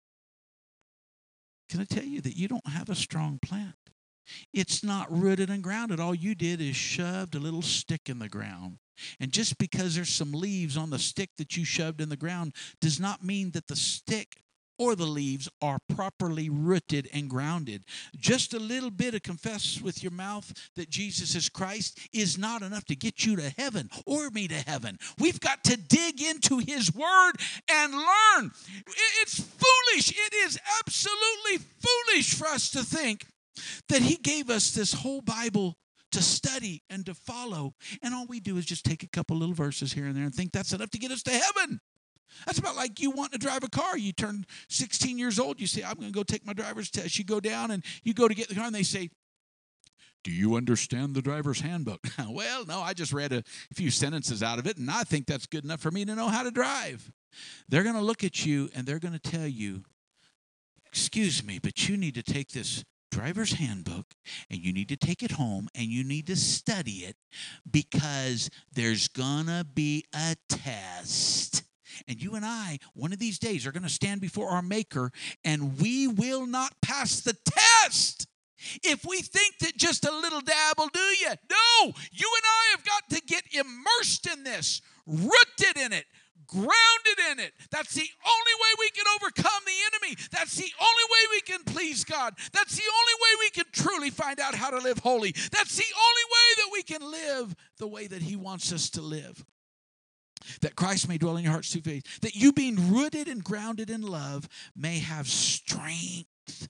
Can I tell you that you don't have a strong plant? It's not rooted and grounded. All you did is shoved a little stick in the ground. And just because there's some leaves on the stick that you shoved in the ground does not mean that the stick or the leaves are properly rooted and grounded. Just a little bit of confess with your mouth that Jesus is Christ is not enough to get you to heaven or me to heaven. We've got to dig into his word and learn. It's foolish. It is absolutely foolish for us to think that he gave us this whole Bible to study and to follow, and all we do is just take a couple little verses here and there and think that's enough to get us to heaven. That's about like you wanting to drive a car. You turn sixteen years old, you say, I'm going to go take my driver's test. You go down and you go to get the car, and they say, do you understand the driver's handbook? Well, no, I just read a few sentences out of it, and I think that's good enough for me to know how to drive. They're going to look at you, and they're going to tell you, excuse me, but you need to take this driver's handbook, and you need to take it home, and you need to study it, because there's going to be a test. And you and I, one of these days, are going to stand before our Maker, and we will not pass the test if we think that just a little dab will do you. No, you and I have got to get immersed in this, rooted in it, grounded in it. That's the only way we can overcome the enemy. That's the only way we can please God. That's the only way we can truly find out how to live holy. That's the only way that we can live the way that he wants us to live. That Christ may dwell in your hearts through faith. That you, being rooted and grounded in love, may have strength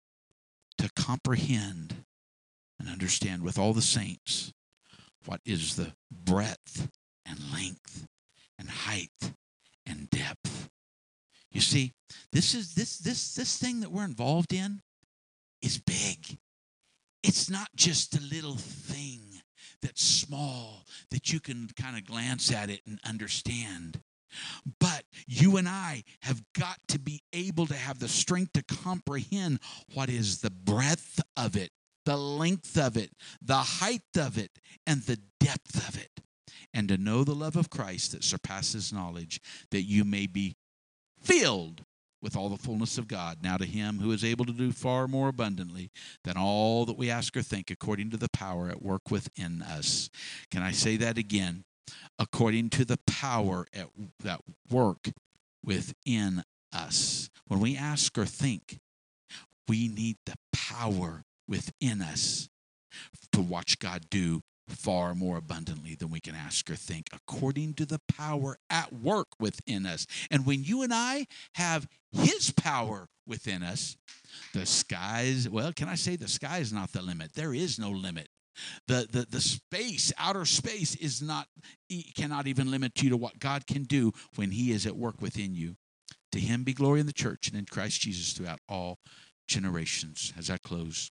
to comprehend and understand with all the saints what is the breadth and length and height and depth. You see, this is this this this thing that we're involved in is big. It's not just a little thing that's small that you can kind of glance at it and understand. But you and I have got to be able to have the strength to comprehend what is the breadth of it, the length of it, the height of it, and the depth of it. And to know the love of Christ that surpasses knowledge, that you may be filled with all the fullness of God. Now to him who is able to do far more abundantly than all that we ask or think, according to the power at work within us. Can I say that again? According to the power at that work within us. When we ask or think, we need the power within us to watch God do far more abundantly than we can ask or think, according to the power at work within us. And when you and I have his power within us, the skies, well, can I say the sky is not the limit? There is no limit. The, the, the space, outer space, is not, cannot even limit you to what God can do when he is at work within you. To him be glory in the church and in Christ Jesus throughout all generations. As I close.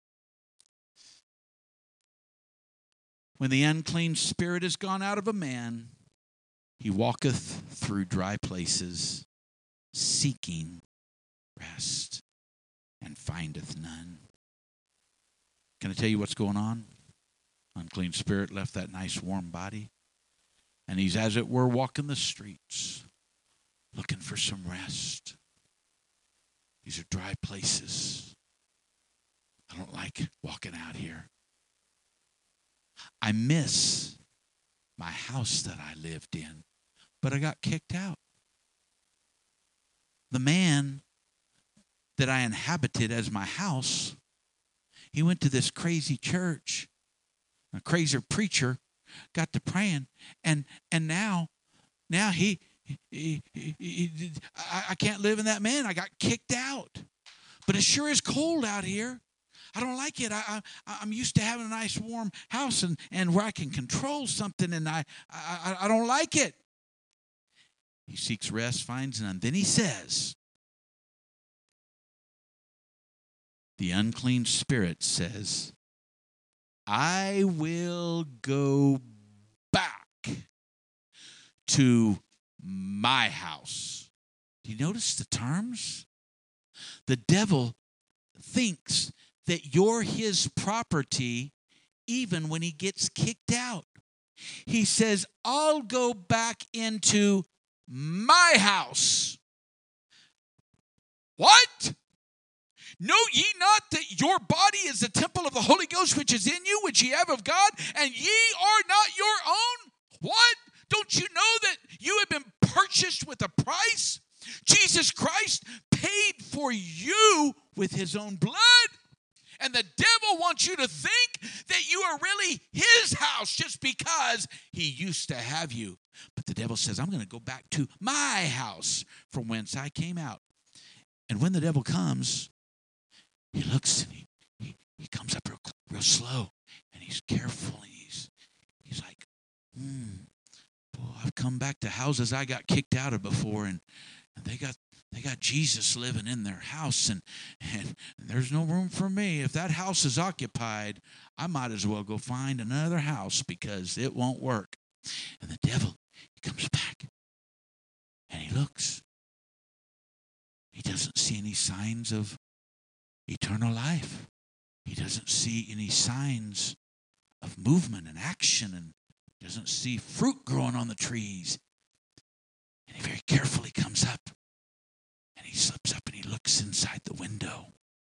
When the unclean spirit is gone out of a man, he walketh through dry places, seeking rest, and findeth none. Can I tell you what's going on? Unclean spirit left that nice warm body, and he's, as it were, walking the streets, looking for some rest. These are dry places. I don't like walking out here. I miss my house that I lived in, but I got kicked out. The man that I inhabited as my house, he went to this crazy church, a crazy preacher, got to praying, and and now, now he, he, he, he I, I can't live in that man. I got kicked out. But it sure is cold out here. I don't like it. I, I, I'm used to having a nice warm house and, and where I can control something, and I, I, I don't like it. He seeks rest, finds none. Then he says, the unclean spirit says, I will go back to my house. Do you notice the terms? The devil thinks that you're his property even when he gets kicked out. He says, I'll go back into my house. What? Know ye not that your body is the temple of the Holy Ghost which is in you, which ye have of God, and ye are not your own? Don't you know that you have been purchased with a price? Jesus Christ paid for you with his own blood. And the devil wants you to think that you are really his house just because he used to have you. But the devil says, I'm going to go back to my house from whence I came out. And when the devil comes, he looks and he, he, he comes up real, real slow. And he's careful. And he's, he's like, hmm, boy, I've come back to houses I got kicked out of before. And, and they got They got Jesus living in their house, and, and there's no room for me. If that house is occupied, I might as well go find another house because it won't work. And the devil, he comes back, and he looks. He doesn't see any signs of eternal life. He doesn't see any signs of movement and action, and doesn't see fruit growing on the trees. And he very carefully comes up. And he slips up and he looks inside the window.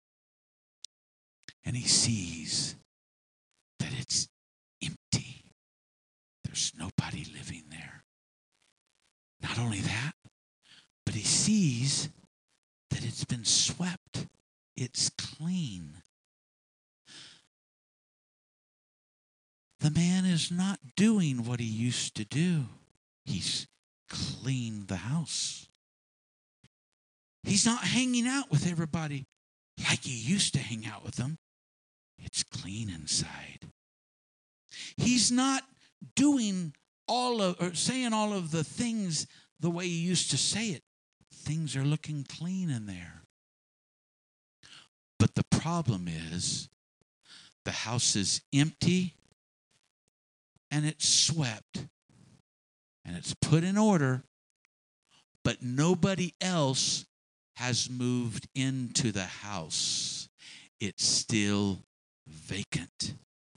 And he sees that it's empty. There's nobody living there. Not only that, but he sees that it's been swept. It's clean. The man is not doing what he used to do. He's cleaned the house. He's not hanging out with everybody like he used to hang out with them. It's clean inside. He's not doing all of, or saying all of the things the way he used to say it. Things are looking clean in there. But the problem is, the house is empty and it's swept and it's put in order, but nobody else has moved into the house. It's still vacant.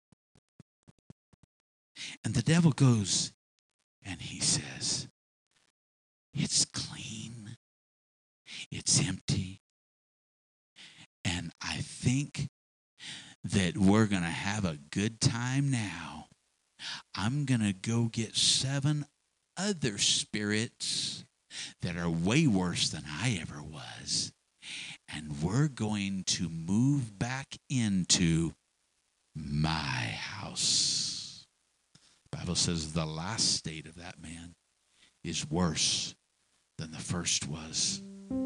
And the devil goes and he says, it's clean, it's empty, and I think that we're going to have a good time now. I'm going to go get seven other spirits that are way worse than I ever was. And we're going to move back into my house. The Bible says the last state of that man is worse than the first was.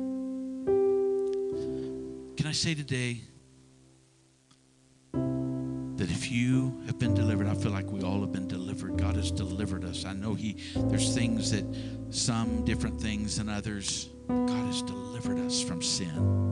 Can I say today that if you have been delivered, I feel like we all have been delivered. God has delivered us. I know he, there's things that, some different things than others. God has delivered us from sin.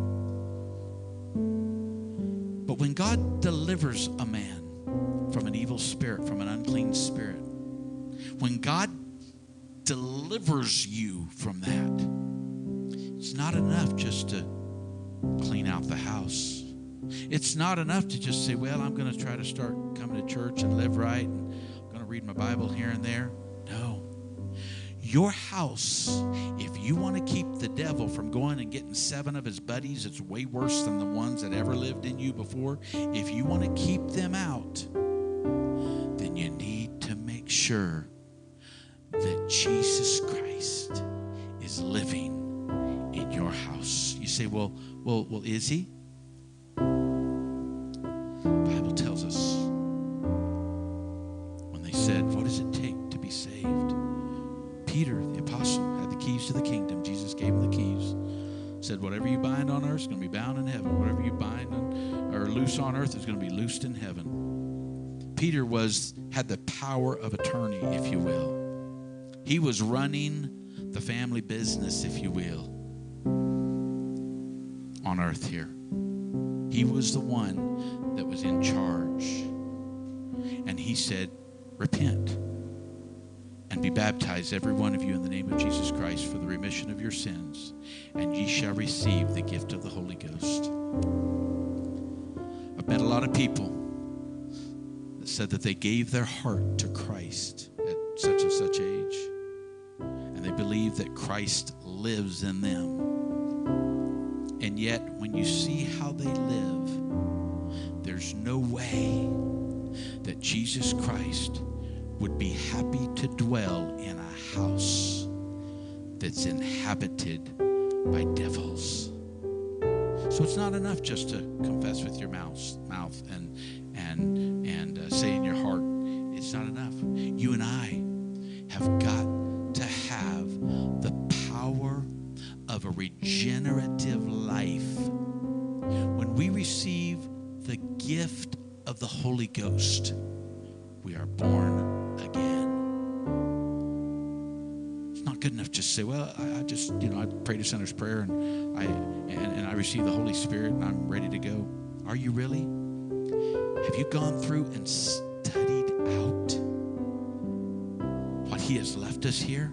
But when God delivers a man from an evil spirit, from an unclean spirit, when God delivers you from that, it's not enough just to clean out the house. It's not enough to just say, well, I'm going to try to start coming to church and live right, and I'm going to read my Bible here and there. No. Your house, if you want to keep the devil from going and getting seven of his buddies, it's way worse than the ones that ever lived in you before. If you want to keep them out, then you need to make sure that Jesus Christ is living in your house. You say, well, well, well, is he? The Bible tells us when they said, what does it take to be saved? Peter, the apostle, had the keys to the kingdom. Jesus gave him the keys. Said, whatever you bind on earth is going to be bound in heaven. Whatever you bind on, or loose on earth is going to be loosed in heaven. Peter was had the power of attorney, if you will. He was running the family business, if you will, on earth here. He was the one that was in charge. And he said, repent and be baptized, every one of you, in the name of Jesus Christ for the remission of your sins, and ye shall receive the gift of the Holy Ghost. I've met a lot of people that said that they gave their heart to Christ at such and such age, and they believe that Christ lives in them. And yet, when you see how they live, there's no way that Jesus Christ would be happy to dwell in a house that's inhabited by devils. So it's not enough just to confess with your mouth, mouth and and and uh, say in your heart. It's not enough. You and I have got to have the power of a regenerative life. When we receive the gift of the Holy Ghost, we are born again. It's not good enough just to say, well, I, I just, you know, I prayed a sinner's prayer and I and, and I received the Holy Spirit and I'm ready to go. Are you really? Have you gone through and studied out what He has left us here?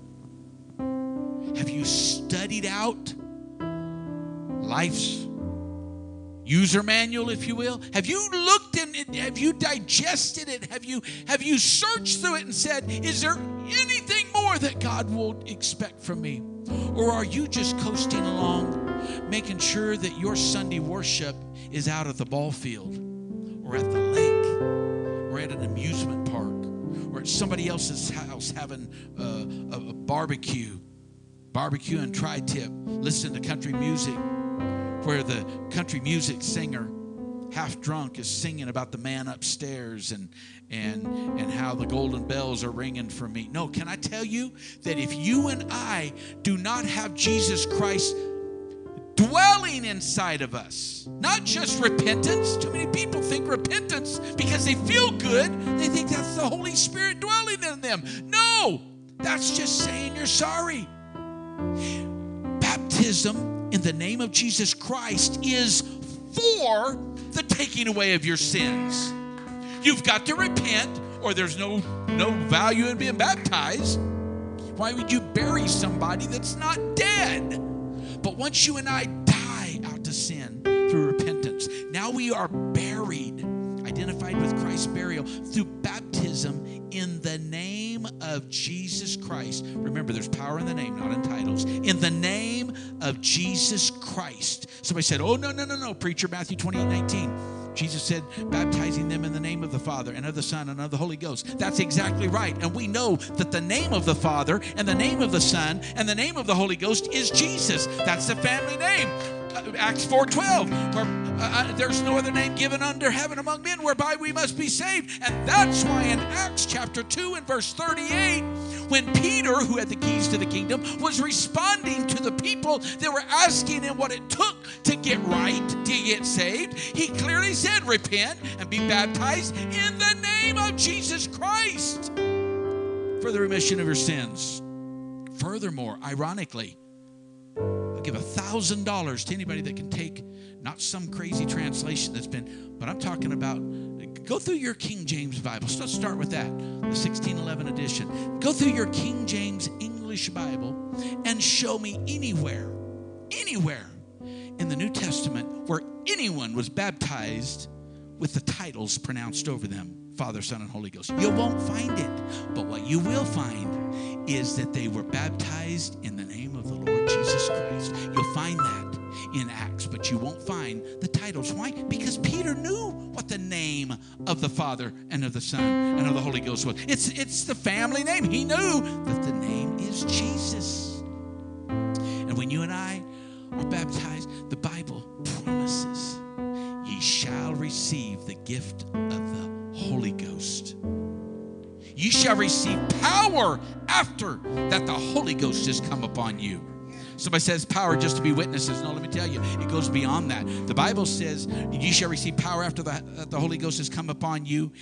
Have you studied out life's user manual, if you will? Have you looked in it? Have you digested it? Have you have you searched through it and said, is there anything more that God will expect from me? Or are you just coasting along, making sure that your Sunday worship is out at the ball field or at the lake or at an amusement park or at somebody else's house having uh, a, a barbecue, barbecue and tri-tip, listen to country music, where the country music singer, half drunk, is singing about the man upstairs and and and how the golden bells are ringing for me. No, can I tell you that if you and I do not have Jesus Christ dwelling inside of us, not just repentance. Too many people think repentance because they feel good. They think that's the Holy Spirit dwelling in them. No, that's just saying you're sorry. Baptism in the name of Jesus Christ is for the taking away of your sins. You've got to repent, or there's no no value in being baptized. Why would you bury somebody that's not dead? But once you and I die out to sin through repentance, now we are buried, identified with Christ's burial through baptism in the name of Jesus Christ. Remember, there's power in the name, not in titles. In the name of Jesus Christ. Somebody said, oh, no, no, no, no, preacher, Matthew twenty-eight nineteen. Jesus said, baptizing them in the name of the Father and of the Son and of the Holy Ghost. That's exactly right. And we know that the name of the Father and the name of the Son and the name of the Holy Ghost is Jesus. That's the family name. Uh, Acts four twelve, where uh, there's no other name given under heaven among men whereby we must be saved. And that's why in Acts chapter two and verse thirty-eight, when Peter, who had the keys to the kingdom, was responding to the people that were asking him what it took to get right, to get saved, he clearly said, repent and be baptized in the name of Jesus Christ for the remission of your sins. Furthermore, ironically, I'll give a thousand dollars to anybody that can take not some crazy translation that's been, but I'm talking about, go through your King James Bible. So let's start with that, the sixteen eleven edition. Go through your King James English Bible and show me anywhere, anywhere in the New Testament where anyone was baptized with the titles pronounced over them, Father, Son, and Holy Ghost. You won't find it. But what you will find is that they were baptized in the name of the Lord Jesus Christ. You'll find that in Acts, but you won't find the titles. Why? Because Peter knew what the name of the Father and of the Son and of the Holy Ghost was. It's, it's the family name. He knew that the name is Jesus. And when you and I are baptized, the Bible promises, ye shall receive the gift of the Holy Ghost. Ye shall receive power after that the Holy Ghost has come upon you. Somebody says power just to be witnesses. No, let me tell you, it goes beyond that. The Bible says, ye shall receive power after the, that the Holy Ghost has come upon you,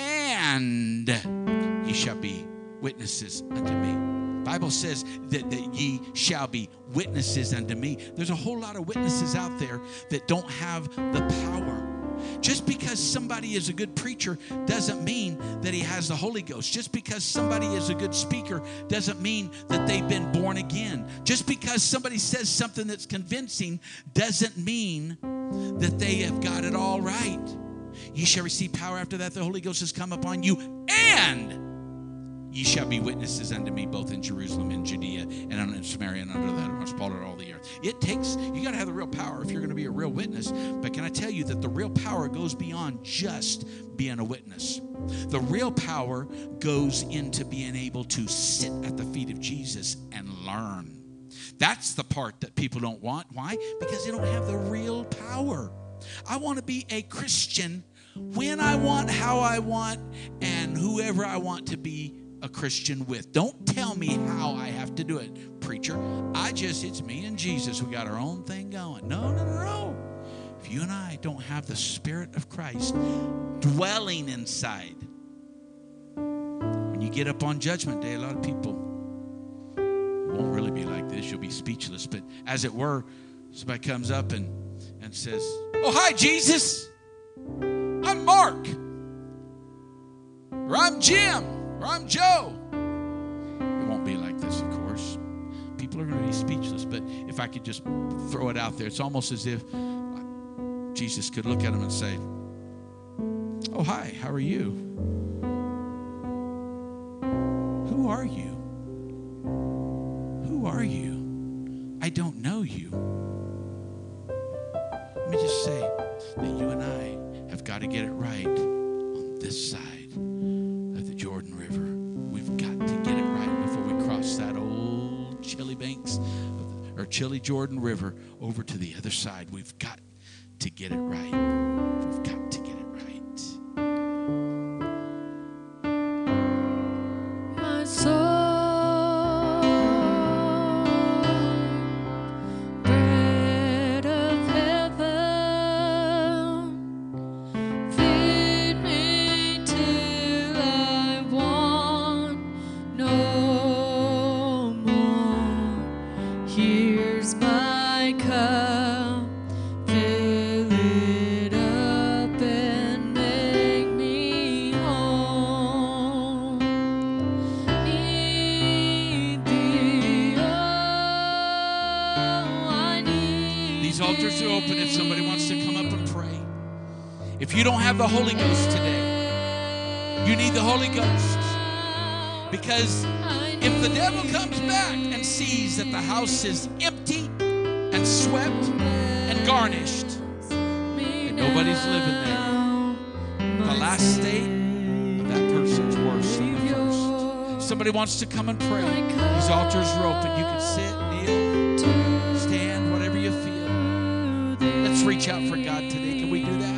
and ye shall be witnesses unto me. The Bible says that, that ye shall be witnesses unto me. There's a whole lot of witnesses out there that don't have the power. Just because somebody is a good preacher doesn't mean that he has the Holy Ghost. Just because somebody is a good speaker doesn't mean that they've been born again. Just because somebody says something that's convincing doesn't mean that they have got it all right. You shall receive power after that the Holy Ghost has come upon you, and Ye shall be witnesses unto me both in Jerusalem and Judea and in Samaria and under the uttermost part of all the earth. It takes, you got to have the real power if you're going to be a real witness. But can I tell you that the real power goes beyond just being a witness? The real power goes into being able to sit at the feet of Jesus and learn. That's the part that people don't want. Why? Because they don't have the real power. I want to be a Christian when I want, how I want, and whoever I want to be a Christian with. Don't tell me how I have to do it, preacher. I just, it's me and Jesus. We got our own thing going. No, no, no, no. If you and I don't have the Spirit of Christ dwelling inside, when you get up on Judgment Day, a lot of people won't really be like this. You'll be speechless. But as it were, somebody comes up and, and says, oh, hi, Jesus. I'm Mark. Or I'm Jim. Or I'm Joe. It won't be like this, of course. People are going to be speechless. But if I could just throw it out there, it's almost as if Jesus could look at him and say, oh, hi, how are you? Who are you? Who are you? I don't know you. Let me just say that you and I have got to get it right on this side of the Jordan River. We've got to get it right before we cross that old chilly banks of the, or chilly Jordan River over to the other side. We've got to get it right. We've got to get it right. My soul, bread of heaven, feed me till I want no more. Here's my cup, fill it up and make me whole. Need thee, oh, I need These altars are open if somebody wants to come up and pray. If you don't have the Holy Ghost today, you need the Holy Ghost. Because if the devil comes back and sees that the house is empty and swept and garnished, and nobody's living there, the last state of that person's worse than the first. If somebody wants to come and pray, these altars are open. You can sit, kneel, stand, whatever you feel. Let's reach out for God today. Can we do that?